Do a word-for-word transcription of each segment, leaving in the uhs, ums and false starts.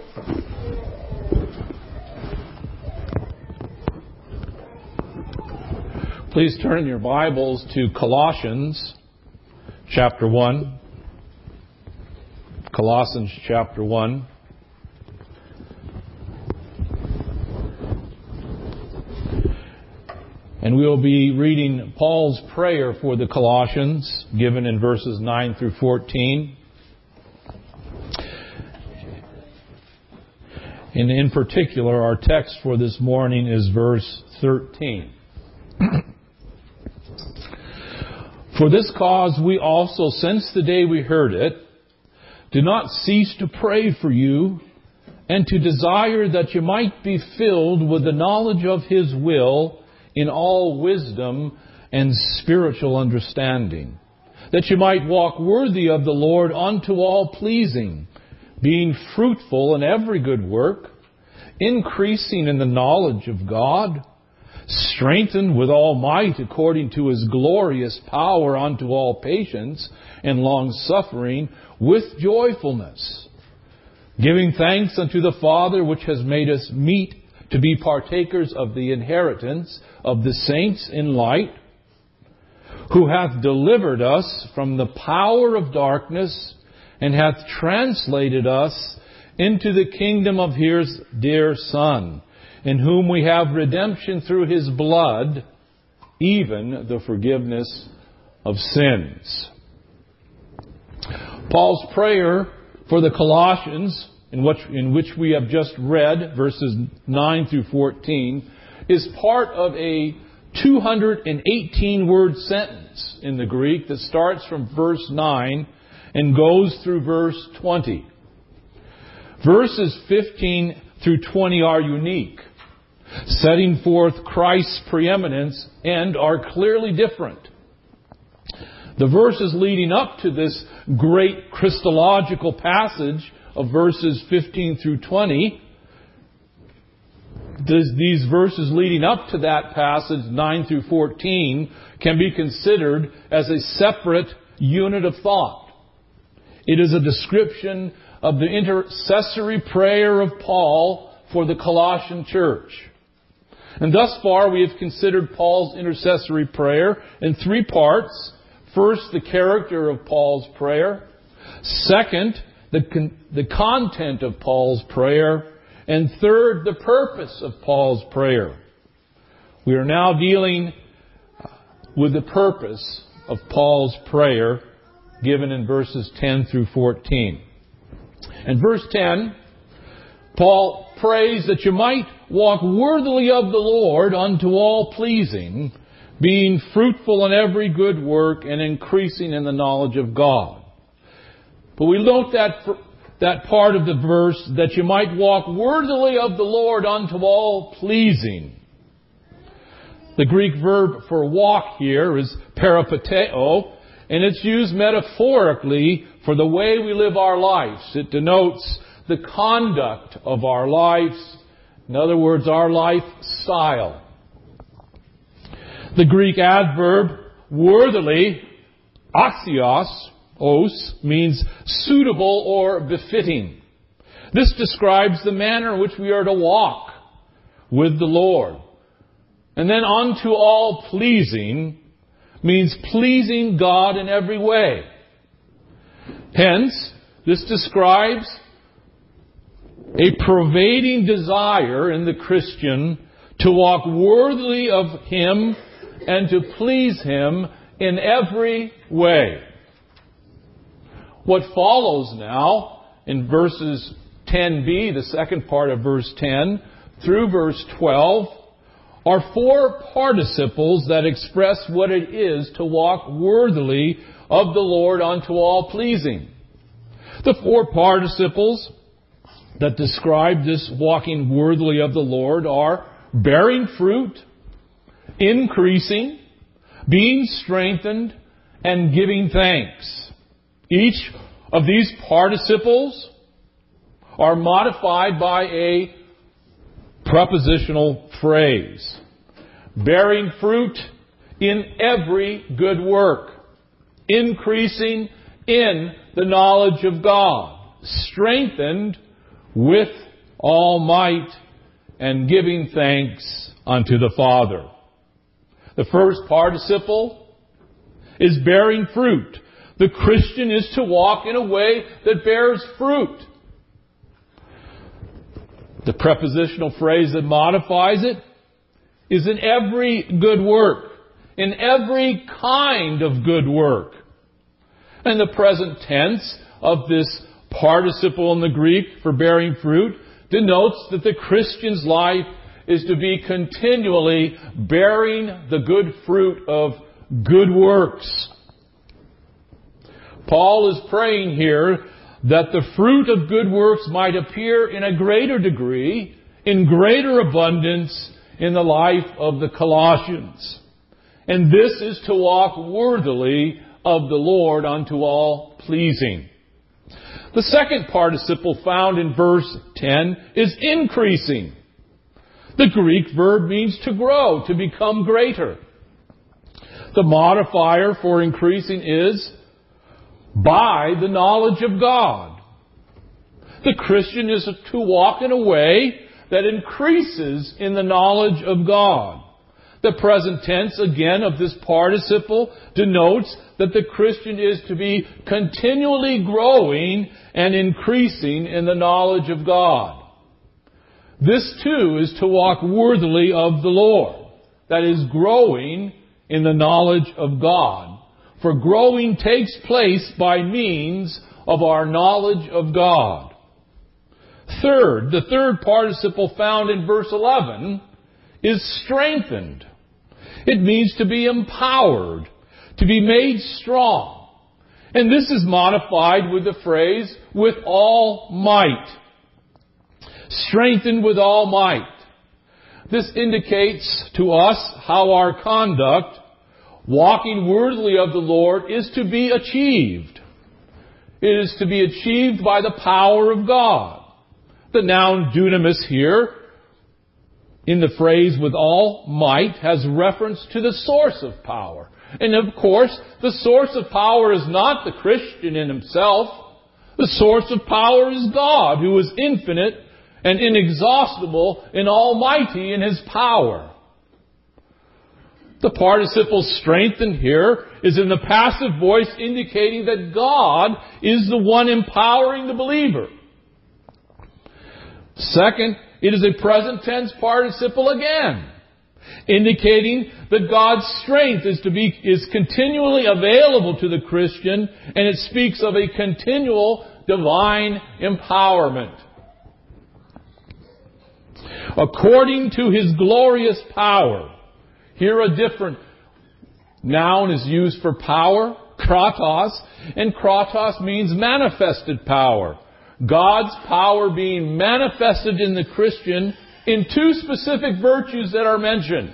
Please turn your Bibles to Colossians chapter one. Colossians chapter one. And we will be reading Paul's prayer for the Colossians, given in verses nine through fourteen. And in particular, our text for this morning is verse thirteen. For this cause we also, since the day we heard it, do not cease to pray for you and to desire that you might be filled with the knowledge of His will in all wisdom and spiritual understanding, that you might walk worthy of the Lord unto all pleasing, being fruitful in every good work, increasing in the knowledge of God, strengthened with all might according to His glorious power unto all patience and long-suffering with joyfulness, giving thanks unto the Father which has made us meet to be partakers of the inheritance of the saints in light, who hath delivered us from the power of darkness and hath translated us into the kingdom of His dear Son, in whom we have redemption through His blood, even the forgiveness of sins. Paul's prayer for the Colossians, in which, in which we have just read, verses nine through fourteen, is part of a two hundred eighteen word sentence in the Greek that starts from verse nine and goes through verse twenty. Verses fifteen through twenty are unique, setting forth Christ's preeminence, and are clearly different. The verses leading up to this great Christological passage of verses fifteen through twenty, these verses leading up to that passage, nine through fourteen, can be considered as a separate unit of thought. It is a description of the intercessory prayer of Paul for the Colossian church. And thus far we have considered Paul's intercessory prayer in three parts. First, the character of Paul's prayer. Second, the, con- the content of Paul's prayer. And third, the purpose of Paul's prayer. We are now dealing with the purpose of Paul's prayer, given in verses ten through fourteen. In verse ten, Paul prays that you might walk worthily of the Lord unto all pleasing, being fruitful in every good work and increasing in the knowledge of God. But we note that that part of the verse, that you might walk worthily of the Lord unto all pleasing. The Greek verb for walk here is peripateo, and it's used metaphorically for the way we live our lives. It denotes the conduct of our lives. In other words, our lifestyle. The Greek adverb worthily, axios, os, means suitable or befitting. This describes the manner in which we are to walk with the Lord. And then unto all pleasing means pleasing God in every way. Hence, this describes a pervading desire in the Christian to walk worthily of Him and to please Him in every way. What follows now in verses ten b, the second part of verse ten, through verse twelve, are four participles that express what it is to walk worthily of the Lord unto all pleasing. The four participles that describe this walking worthily of the Lord are bearing fruit, increasing, being strengthened, and giving thanks. Each of these participles are modified by a prepositional phrase. Bearing fruit in every good work. Increasing in the knowledge of God. Strengthened with all might and giving thanks unto the Father. The first participle is bearing fruit. The Christian is to walk in a way that bears fruit. The prepositional phrase that modifies it is in every good work, in every kind of good work. And the present tense of this participle in the Greek for bearing fruit denotes that the Christian's life is to be continually bearing the good fruit of good works. Paul is praying here that the fruit of good works might appear in a greater degree, in greater abundance in the life of the Colossians. And this is to walk worthily of the Lord unto all pleasing. The second participle found in verse ten is increasing. The Greek verb means to grow, to become greater. The modifier for increasing is by the knowledge of God. The Christian is to walk in a way that increases in the knowledge of God. The present tense, again, of this participle denotes that the Christian is to be continually growing and increasing in the knowledge of God. This, too, is to walk worthily of the Lord. That is, growing in the knowledge of God. For growing takes place by means of our knowledge of God. Third, the third participle found in verse eleven is strengthened. It means to be empowered, to be made strong. And this is modified with the phrase, with all might. Strengthened with all might. This indicates to us how our conduct, walking worthily of the Lord, is to be achieved. It is to be achieved by the power of God. The noun dunamis here, in the phrase with all might, has reference to the source of power. And of course, the source of power is not the Christian in himself. The source of power is God, who is infinite and inexhaustible and almighty in His power. The participle strengthened here is in the passive voice, indicating that God is the one empowering the believer. Second, it is a present tense participle again, indicating that God's strength is to be is continually available to the Christian, and it speaks of a continual divine empowerment. According to His glorious power. Here a different noun is used for power, kratos, and kratos means manifested power. God's power being manifested in the Christian in two specific virtues that are mentioned.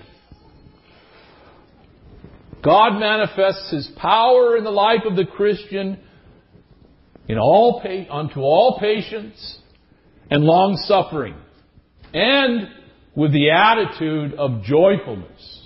God manifests His power in the life of the Christian in all pa- unto all patience and long suffering, and with the attitude of joyfulness.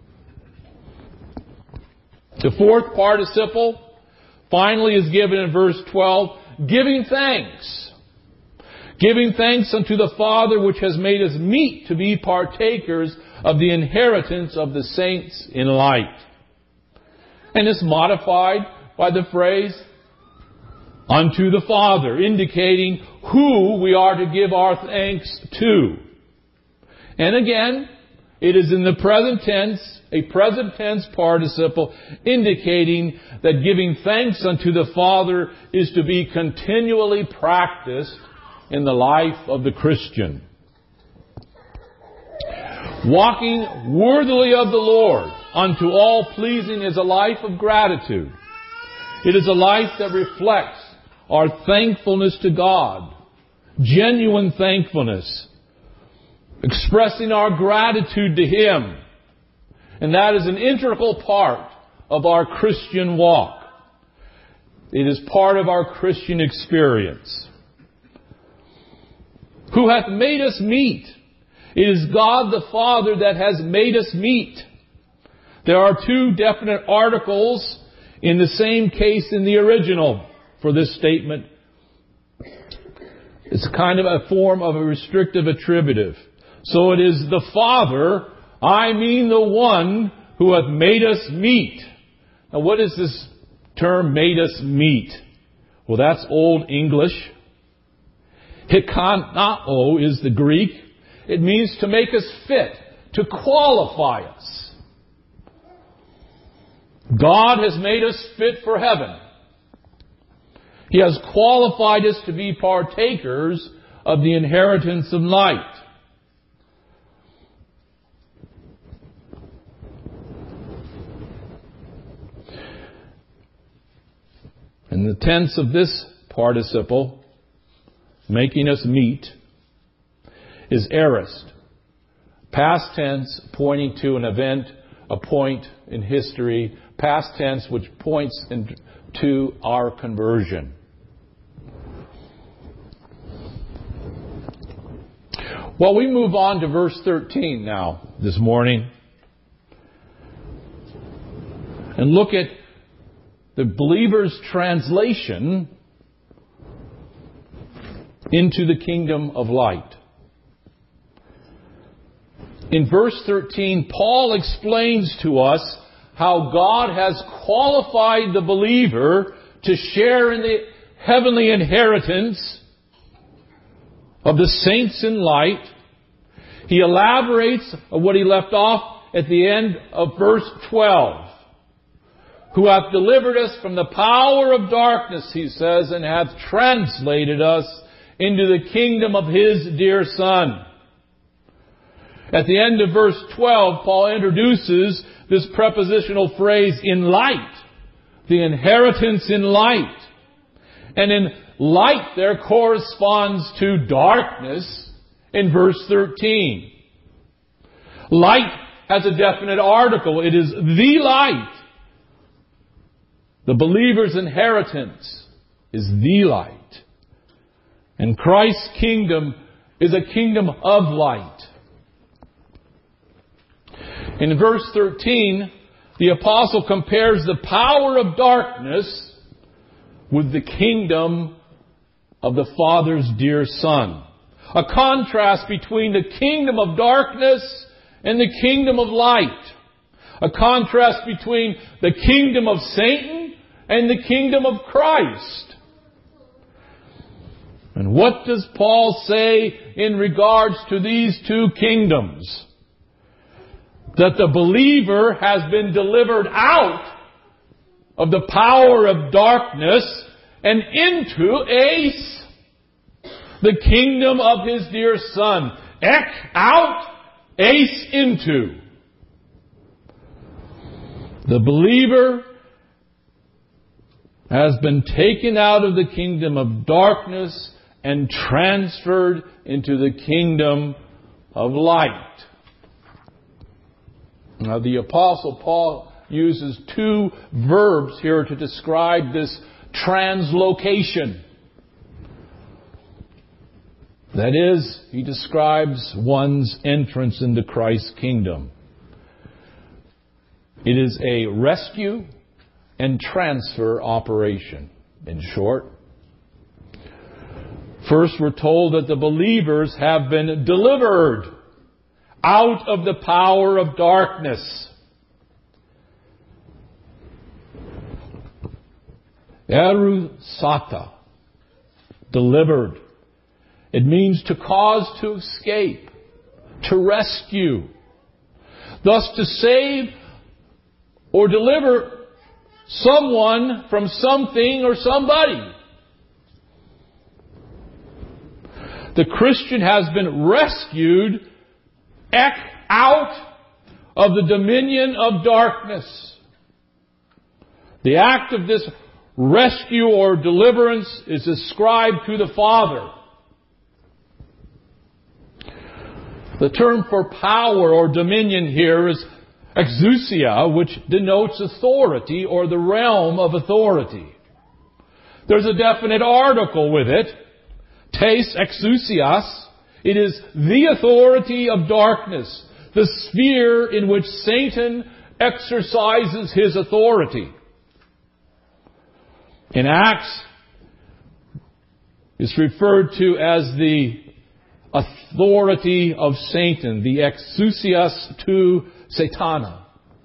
The fourth participle finally is given in verse twelve, giving thanks. Giving thanks unto the Father which has made us meet to be partakers of the inheritance of the saints in light. And it's modified by the phrase, unto the Father, indicating who we are to give our thanks to. And again, it is in the present tense, a present tense participle, indicating that giving thanks unto the Father is to be continually practiced in the life of the Christian. Walking worthily of the Lord unto all pleasing is a life of gratitude. It is a life that reflects our thankfulness to God, genuine thankfulness, expressing our gratitude to Him. And that is an integral part of our Christian walk. It is part of our Christian experience. Who hath made us meet? It is God the Father that has made us meet. There are two definite articles in the same case in the original for this statement. It's kind of a form of a restrictive attributive. So it is the Father, I mean the one who hath made us meet. Now what is this term, made us meet? Well, that's Old English. Hikanao is the Greek. It means to make us fit, to qualify us. God has made us fit for heaven. He has qualified us to be partakers of the inheritance of light. And the tense of this participle, making us meet, is aorist. Past tense pointing to an event, a point in history. Past tense which points in, to our conversion. Well, we move on to verse thirteen now this morning. And look at the believer's translation into the kingdom of light. In verse thirteen, Paul explains to us how God has qualified the believer to share in the heavenly inheritance of the saints in light. He elaborates on what he left off at the end of verse twelve. Who hath delivered us from the power of darkness, he says, and hath translated us into the kingdom of His dear Son. At the end of verse twelve, Paul introduces this prepositional phrase, in light. The inheritance in light. And in light there corresponds to darkness in verse thirteen. Light has a definite article. It is the light. The believer's inheritance is the light. And Christ's kingdom is a kingdom of light. In verse thirteen, the apostle compares the power of darkness with the kingdom of the Father's dear Son. A contrast between the kingdom of darkness and the kingdom of light. A contrast between the kingdom of Satan and the kingdom of Christ. And what does Paul say in regards to these two kingdoms? That the believer has been delivered out of the power of darkness and into ace, the kingdom of His dear Son. Ek out, ace into. The believer has been taken out of the kingdom of darkness and transferred into the kingdom of light. Now, the Apostle Paul uses two verbs here to describe this translocation. That is, he describes one's entrance into Christ's kingdom. It is a rescue and transfer operation. In short, first we're told that the believers have been delivered out of the power of darkness. Erusata, delivered. It means to cause to escape, to rescue. Thus to save or deliver someone from something or somebody. The Christian has been rescued out of the dominion of darkness. The act of this rescue or deliverance is ascribed to the Father. The term for power or dominion here is exousia, which denotes authority or the realm of authority. There's a definite article with it. Tes exousias. It is the authority of darkness, the sphere in which Satan exercises his authority. In Acts, is referred to as the authority of Satan, the exousias tu satana.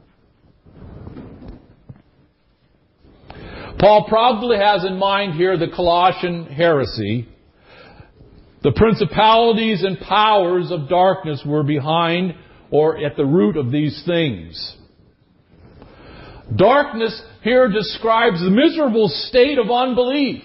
Paul probably has in mind here the Colossian heresy. The principalities and powers of darkness were behind or at the root of these things. Darkness here describes the miserable state of unbelief.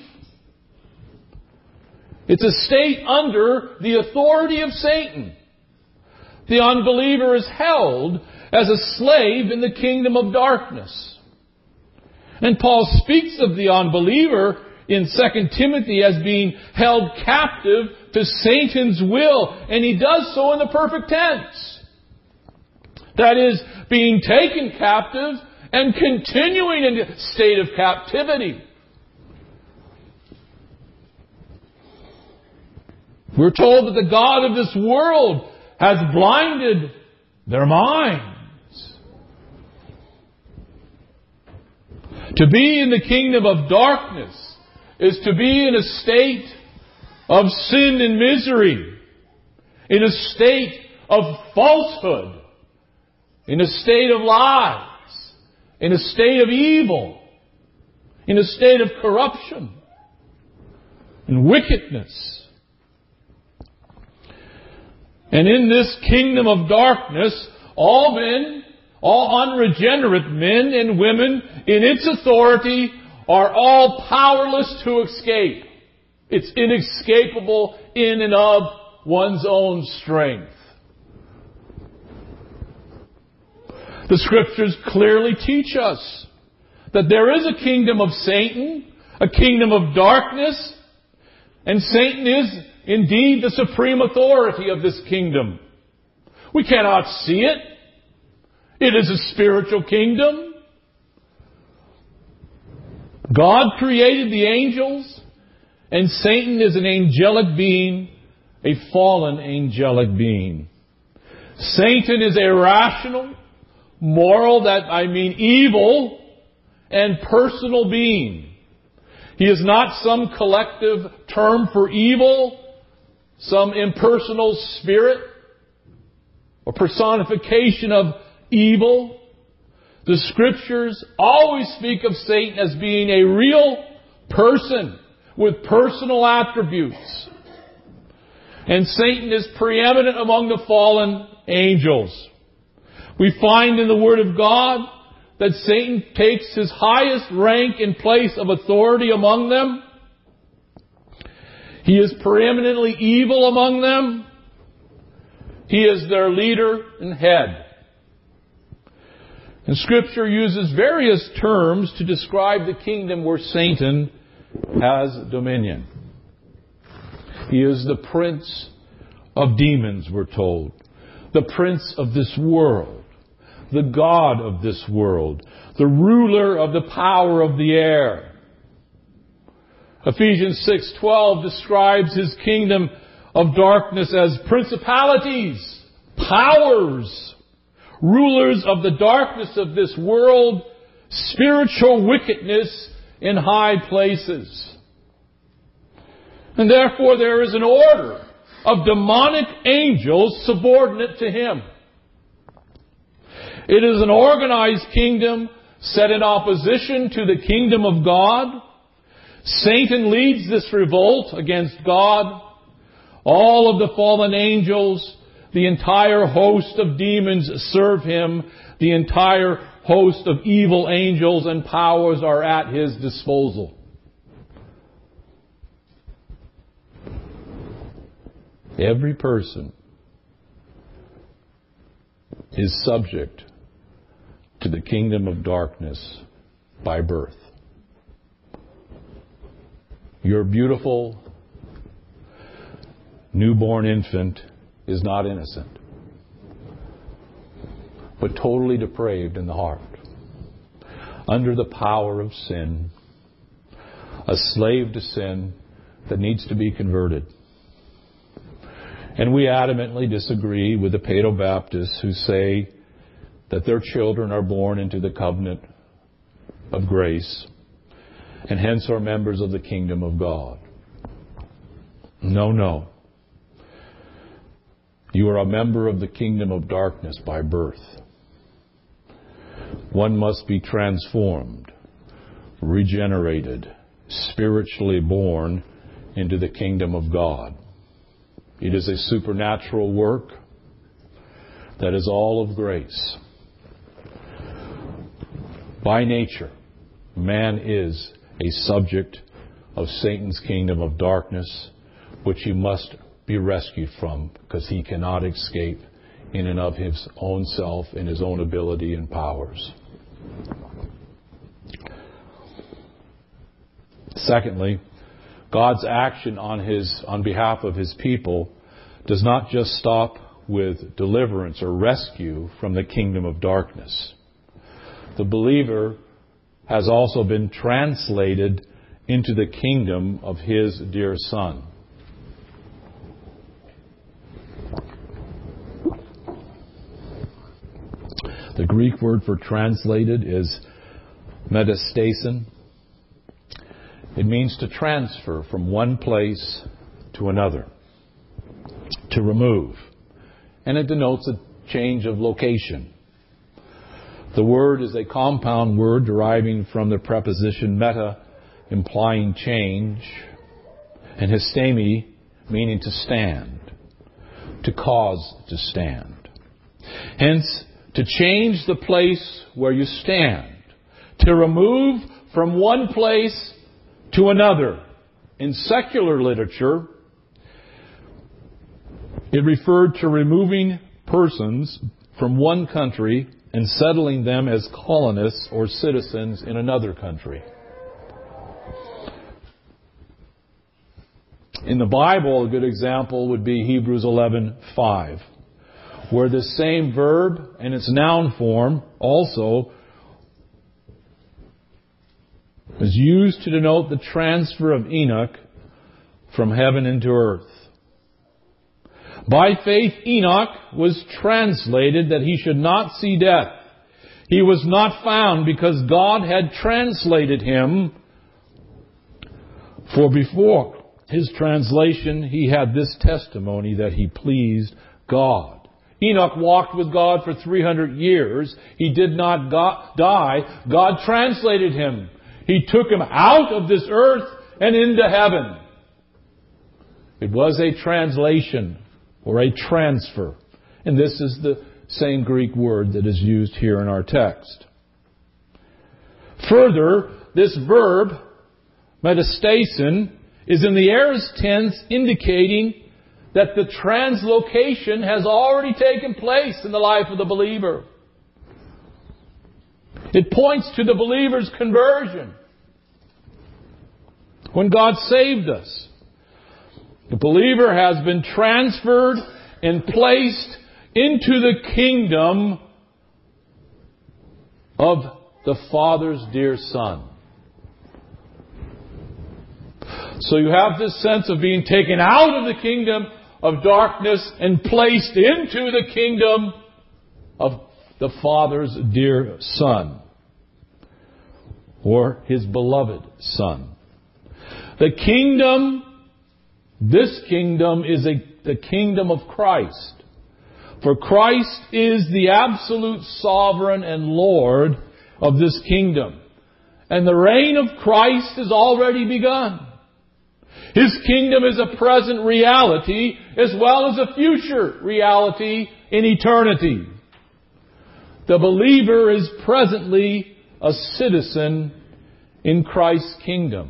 It's a state under the authority of Satan. The unbeliever is held as a slave in the kingdom of darkness. And Paul speaks of the unbeliever in Second Timothy as being held captive to Satan's will. And he does so in the perfect tense. That is, being taken captive and continuing in a state of captivity. We're told that the God of this world has blinded their minds. To be in the kingdom of darkness is to be in a state of sin and misery, in a state of falsehood, in a state of lies, in a state of evil, in a state of corruption and wickedness. And in this kingdom of darkness, all men, all unregenerate men and women in its authority are all powerless to escape. It's inescapable in and of one's own strength. The Scriptures clearly teach us that there is a kingdom of Satan, a kingdom of darkness, and Satan is indeed the supreme authority of this kingdom. We cannot see it. It is a spiritual kingdom. God created the angels, and Satan is an angelic being, a fallen angelic being. Satan is a rational, moral, that I mean evil, and personal being. He is not some collective term for evil, some impersonal spirit, or personification of evil. The Scriptures always speak of Satan as being a real person with personal attributes. And Satan is preeminent among the fallen angels. We find in the Word of God that Satan takes his highest rank and place of authority among them. He is preeminently evil among them. He is their leader and head. And Scripture uses various terms to describe the kingdom where Satan has dominion. He is the prince of demons, we're told. The prince of this world. The god of this world. The ruler of the power of the air. Ephesians six twelve describes his kingdom of darkness as principalities, powers, rulers of the darkness of this world, spiritual wickedness in high places. And therefore there is an order of demonic angels subordinate to him. It is an organized kingdom set in opposition to the kingdom of God. Satan leads this revolt against God. All of the fallen angels, the entire host of demons serve him. The entire host of evil angels and powers are at his disposal. Every person is subject to the kingdom of darkness by birth. Your beautiful newborn infant is not innocent, but totally depraved in the heart, under the power of sin, a slave to sin that needs to be converted. And we adamantly disagree with the Paedo-Baptists who say that their children are born into the covenant of grace and hence are members of the kingdom of God. No, no. You are a member of the kingdom of darkness by birth. One must be transformed, regenerated, spiritually born into the kingdom of God. It is a supernatural work that is all of grace. By nature, man is a subject of Satan's kingdom of darkness, which he must be rescued from, because he cannot escape in and of his own self and his own ability and powers. Secondly, God's action on his on behalf of his people does not just stop with deliverance or rescue from the kingdom of darkness. The believer has also been translated into the kingdom of his dear Son. The Greek word for translated is metastasin. It means to transfer from one place to another, to remove. And it denotes a change of location. The word is a compound word deriving from the preposition meta, implying change, and histemi, meaning to stand, to cause to stand. Hence, to change the place where you stand, to remove from one place to another. In secular literature, it referred to removing persons from one country and settling them as colonists or citizens in another country. In the Bible, a good example would be Hebrews eleven five, where the same verb and its noun form also is used to denote the transfer of Enoch from heaven into earth. By faith, Enoch was translated that he should not see death. He was not found because God had translated him. For before his translation, he had this testimony that he pleased God. Enoch walked with God for three hundred years. He did not go- die. God translated him. He took him out of this earth and into heaven. It was a translation or a transfer. And this is the same Greek word that is used here in our text. Further, this verb, metastasin, is in the aorist tense, indicating that the translocation has already taken place in the life of the believer. It points to the believer's conversion. When God saved us, the believer has been transferred and placed into the kingdom of the Father's dear Son. So you have this sense of being taken out of the kingdom of darkness and placed into the kingdom of the Father's dear Son, or His beloved Son. The kingdom, this kingdom is a, the kingdom of Christ. For Christ is the absolute sovereign and Lord of this kingdom. And the reign of Christ has already begun. His kingdom is a present reality as well as a future reality in eternity. The believer is presently a citizen in Christ's kingdom.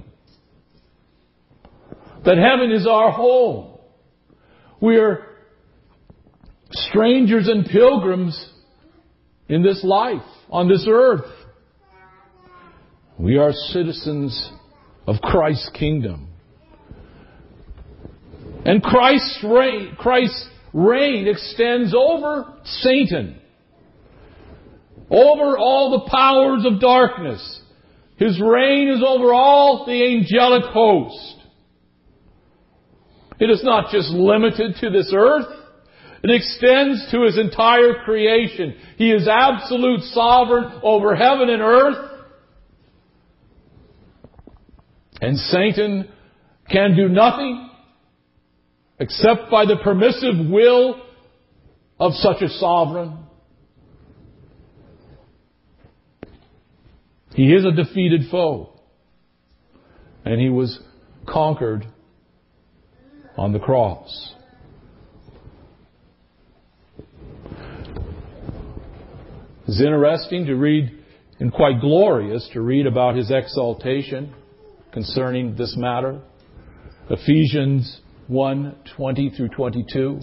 That heaven is our home. We are strangers and pilgrims in this life, on this earth. We are citizens of Christ's kingdom. And Christ's reign, Christ's reign extends over Satan, over all the powers of darkness. His reign is over all the angelic host. It is not just limited to this earth. It extends to His entire creation. He is absolute sovereign over heaven and earth. And Satan can do nothing except by the permissive will of such a sovereign. He is a defeated foe. And He was conquered on the cross. It's interesting to read, and quite glorious to read about His exaltation concerning this matter. Ephesians one, twenty through twenty-two.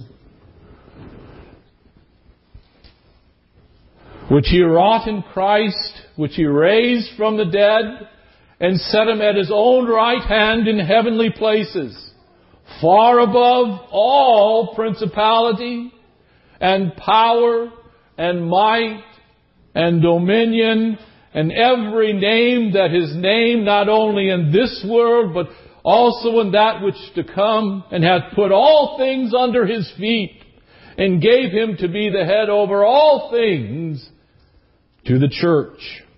Which He wrought in Christ, which He raised from the dead, and set Him at His own right hand in heavenly places, far above all principality and power and might and dominion and every name that is named, not only in this world, but also in that which to come, and hath put all things under His feet, and gave Him to be the head over all things to the church.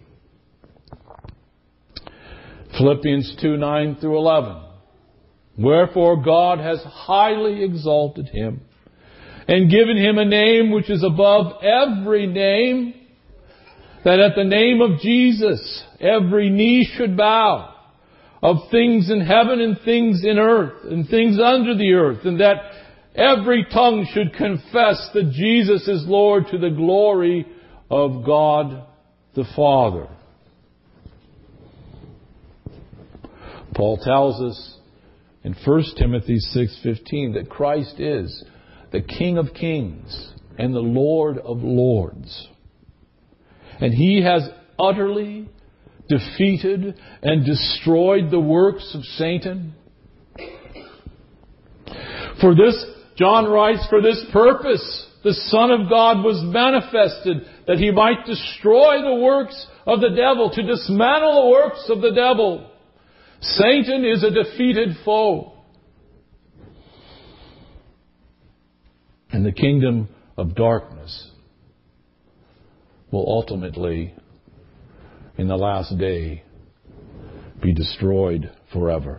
Philippians two, nine through eleven. Wherefore God has highly exalted Him, and given Him a name which is above every name, that at the name of Jesus every knee should bow, of things in heaven and things in earth and things under the earth, and that every tongue should confess that Jesus is Lord, to the glory of God the Father. Paul tells us in First Timothy six fifteen that Christ is the King of kings and the Lord of lords. And He has utterly defeated and destroyed the works of Satan. For this, John writes, for this purpose the Son of God was manifested, that He might destroy the works of the devil, to dismantle the works of the devil. Satan is a defeated foe. And the kingdom of darkness will ultimately, in the last day, be destroyed forever.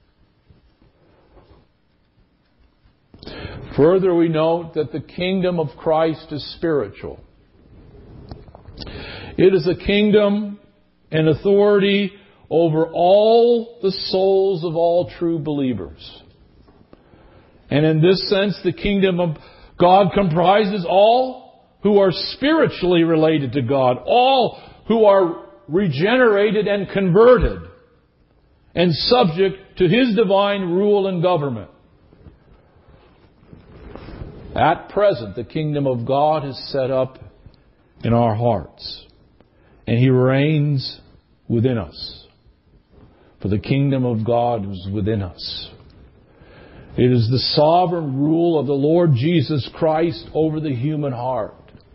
Further, we note that the kingdom of Christ is spiritual. It is a kingdom and authority over all the souls of all true believers. And in this sense, the kingdom of God comprises all who are spiritually related to God, all who are regenerated and converted, and subject to His divine rule and government. At present, the kingdom of God is set up in our hearts, and He reigns within us. For the kingdom of God is within us. It is the sovereign rule of the Lord Jesus Christ over the human heart.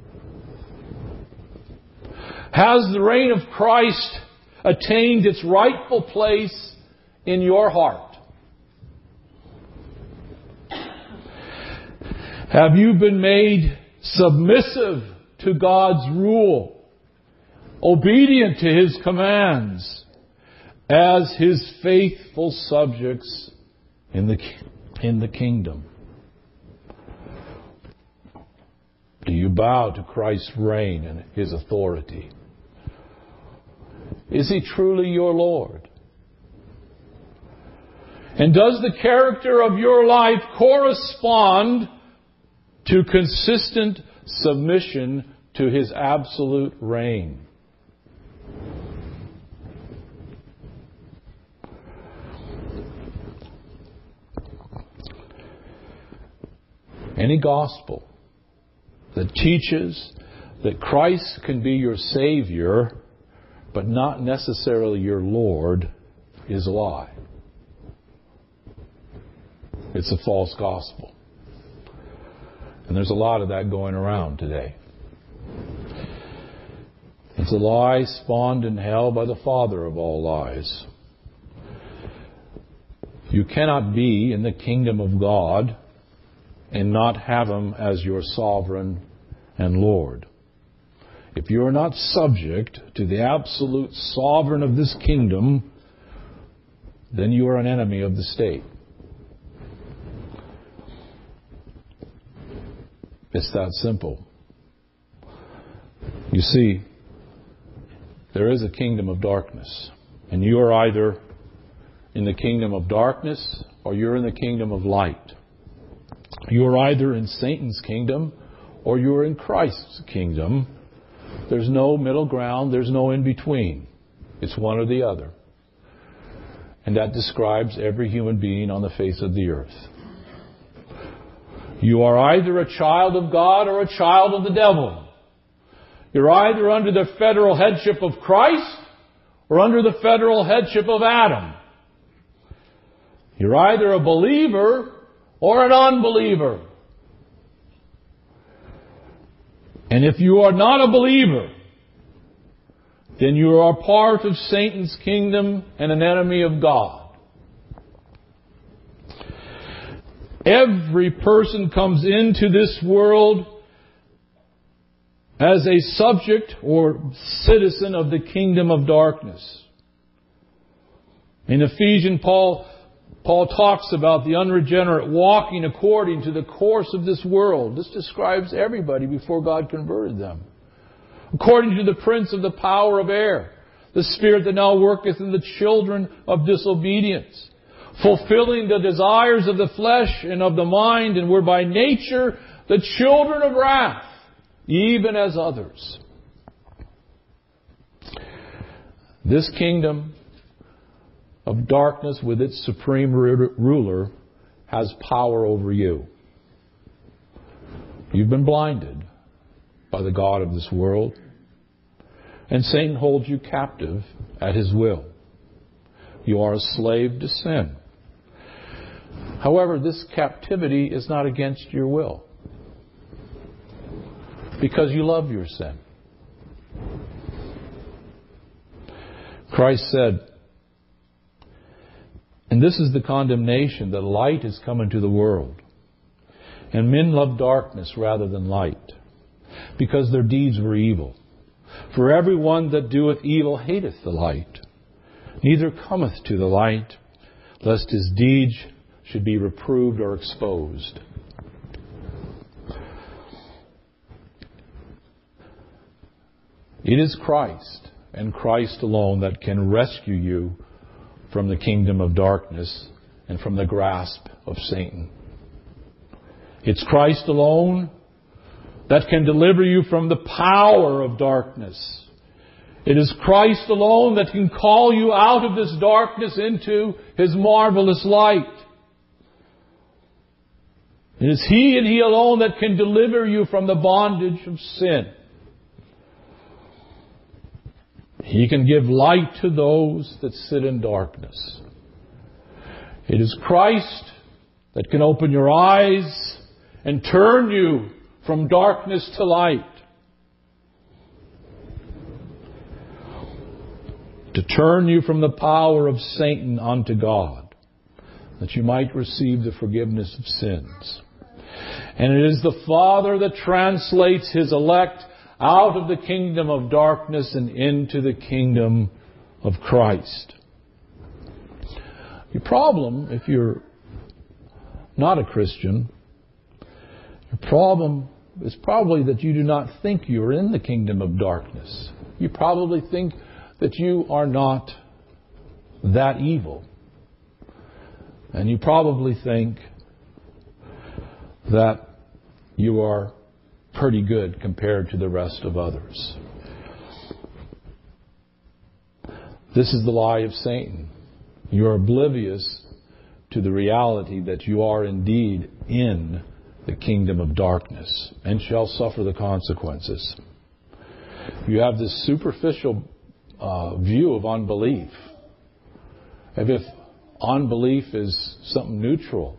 Has the reign of Christ attained its rightful place in your heart? Have you been made submissive to God's rule, obedient to His commands, as His faithful subjects in the, in the kingdom? Do you bow to Christ's reign and His authority? Is He truly your Lord? And does the character of your life correspond to consistent submission to His absolute reign? Any gospel that teaches that Christ can be your Savior, but not necessarily your Lord, is a lie. It's a false gospel. And there's a lot of that going around today. It's a lie spawned in hell by the father of all lies. You cannot be in the kingdom of God and not have Him as your sovereign and Lord. If you are not subject to the absolute sovereign of this kingdom, then you are an enemy of the state. It's that simple. You see, there is a kingdom of darkness. And you are either in the kingdom of darkness or you're in the kingdom of light. You are either in Satan's kingdom or you are in Christ's kingdom. There's no middle ground. There's no in between. It's one or the other. And that describes every human being on the face of the earth. You are either a child of God or a child of the devil. You're either under the federal headship of Christ or under the federal headship of Adam. You're either a believer or an unbeliever. And if you are not a believer, then you are part of Satan's kingdom and an enemy of God. Every person comes into this world as a subject or citizen of the kingdom of darkness. In Ephesians, Paul, Paul talks about the unregenerate walking according to the course of this world. This describes everybody before God converted them. According to the prince of the power of air, the spirit that now worketh in the children of disobedience, fulfilling the desires of the flesh and of the mind, and were by nature the children of wrath, even as others. This kingdom of darkness with its supreme ruler has power over you. You've been blinded by the god of this world, and Satan holds you captive at his will. You are a slave to sin. However, this captivity is not against your will, because you love your sin. Christ said, and this is the condemnation, that light is come into the world, and men love darkness rather than light, because their deeds were evil. For everyone that doeth evil hateth the light, neither cometh to the light, lest his deeds should be reproved or exposed. It is Christ and Christ alone that can rescue you from the kingdom of darkness and from the grasp of Satan. It's Christ alone that can deliver you from the power of darkness. It is Christ alone that can call you out of this darkness into His marvelous light. It is He and He alone that can deliver you from the bondage of sin. He can give light to those that sit in darkness. It is Christ that can open your eyes and turn you from darkness to light. To turn you from the power of Satan unto God, that you might receive the forgiveness of sins. And it is the Father that translates His elect out of the kingdom of darkness and into the kingdom of Christ. Your problem, if you're not a Christian, your problem is probably that you do not think you're in the kingdom of darkness. You probably think that you are not that evil. And you probably think that you are pretty good compared to the rest of others. This is the lie of Satan. You are oblivious to the reality that you are indeed in the kingdom of darkness and shall suffer the consequences. You have this superficial uh, view of unbelief, as if unbelief is something neutral.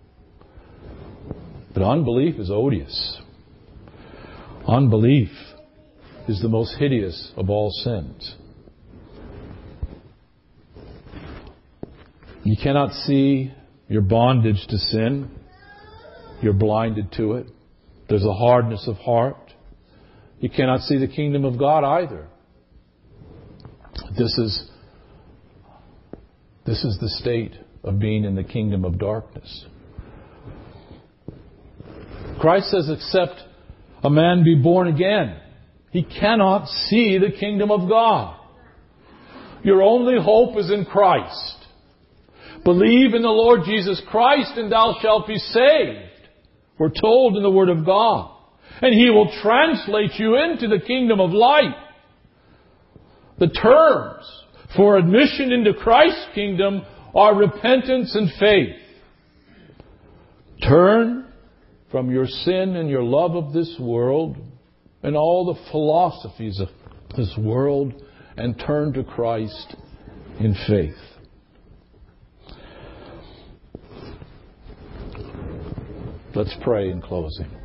But unbelief is odious. Unbelief is the most hideous of all sins. You cannot see your bondage to sin. You're blinded to it. There's a hardness of heart. You cannot see the kingdom of God either. This is, this is the state of being in the kingdom of darkness. Christ says, except a man be born again, he cannot see the kingdom of God. Your only hope is in Christ. Believe in the Lord Jesus Christ and thou shalt be saved. We're told in the Word of God. And He will translate you into the kingdom of light. The terms for admission into Christ's kingdom are repentance and faith. Turn from your sin and your love of this world and all the philosophies of this world and turn to Christ in faith. Let's pray in closing.